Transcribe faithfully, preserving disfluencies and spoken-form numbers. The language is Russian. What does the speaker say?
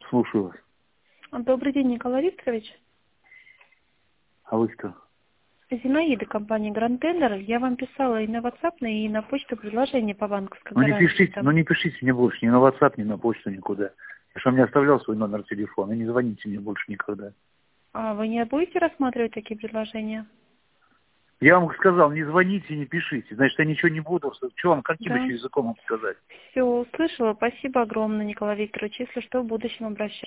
Слушаю вас. Добрый день, Николай Викторович. А вы кто? Зинаида, компания Grand Tender. Я вам писала и на WhatsApp, и на почту предложение по банковской Ну не гарантии. пишите, Там. ну не пишите мне больше ни на WhatsApp, ни на почту, никуда. Я же вам не оставлял свой номер телефона. И не звоните мне больше никогда. А вы не будете рассматривать такие предложения? Я вам сказал, не звоните, не пишите. Значит, я ничего не буду. Что вам, каким Да. еще языком вам сказать? Все, услышала. Спасибо огромное, Николай Викторович. Если что, в будущем обращаюсь.